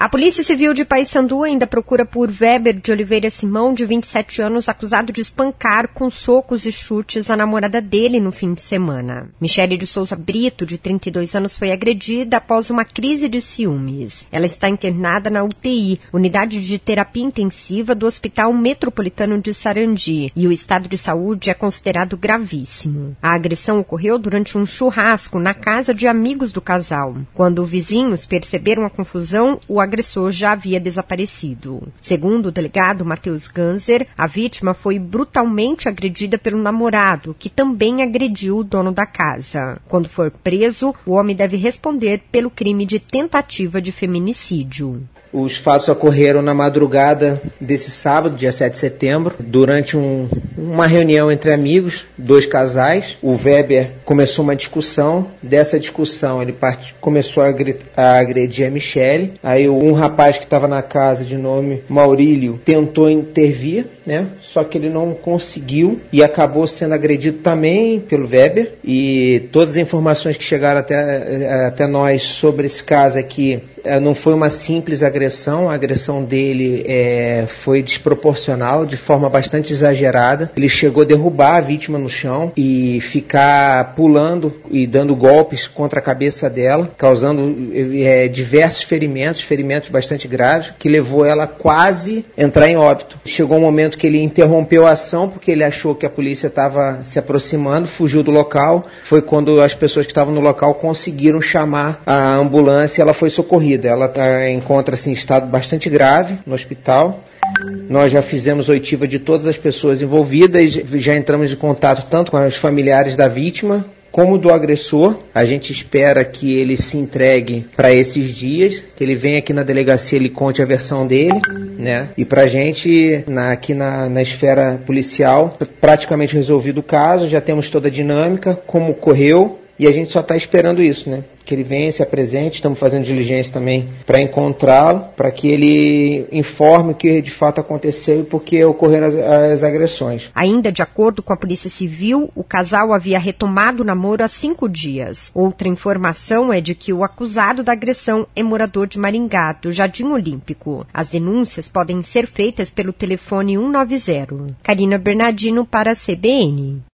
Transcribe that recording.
Polícia Civil de Paissandu ainda procura por Weber de Oliveira Simão, de 27 anos, acusado de espancar com socos e chutes a namorada dele no fim de semana. Michele de Souza Brito, de 32 anos, foi agredida após uma crise de ciúmes. Ela está internada na UTI, Unidade de Terapia Intensiva do Hospital Metropolitano de Sarandi, e o estado de saúde é considerado gravíssimo. A agressão ocorreu durante um churrasco na casa de amigos do casal. Quando vizinhos perceberam a confusão, o agressor já havia desaparecido. Segundo o delegado Matheus Ganser, a vítima foi brutalmente agredida pelo namorado, que também agrediu o dono da casa. Quando for preso, o homem deve responder pelo crime de tentativa de feminicídio. Os fatos ocorreram na madrugada desse sábado, dia 7 de setembro, durante uma reunião entre amigos, 2 casais. O Weber começou uma discussão. Dessa discussão, ele começou a agredir a Michele. Aí um rapaz que estava na casa, de nome Maurílio, tentou intervir, né? Só que ele não conseguiu e acabou sendo agredido também pelo Weber. E todas as informações que chegaram até nós sobre esse caso é que não foi uma simples agressão. A agressão dele foi desproporcional, de forma bastante exagerada. Ele chegou a derrubar a vítima no chão e ficar pulando e dando golpes contra a cabeça dela, causando diversos ferimentos bastante graves, que levou ela a quase entrar em óbito. Chegou um momento que ele interrompeu a ação porque ele achou que a polícia estava se aproximando, fugiu do local. Foi quando as pessoas que estavam no local conseguiram chamar a ambulância e ela foi socorrida. Ela encontra-se em estado bastante grave no hospital. Nós já fizemos oitiva de todas as pessoas envolvidas, já entramos em contato tanto com os familiares da vítima como do agressor. A gente espera que ele se entregue para esses dias, que ele venha aqui na delegacia, ele conte a versão dele, né? E para a gente, aqui na esfera policial, praticamente resolvido o caso, já temos toda a dinâmica, como ocorreu, e a gente só está esperando isso, né? Que ele venha, se apresente. Estamos fazendo diligência também para encontrá-lo, para que ele informe o que de fato aconteceu e por que ocorreram as agressões. Ainda de acordo com a Polícia Civil, o casal havia retomado o namoro há 5 dias. Outra informação é de que o acusado da agressão é morador de Maringá, do Jardim Olímpico. As denúncias podem ser feitas pelo telefone 190. Karina Bernardino para a CBN.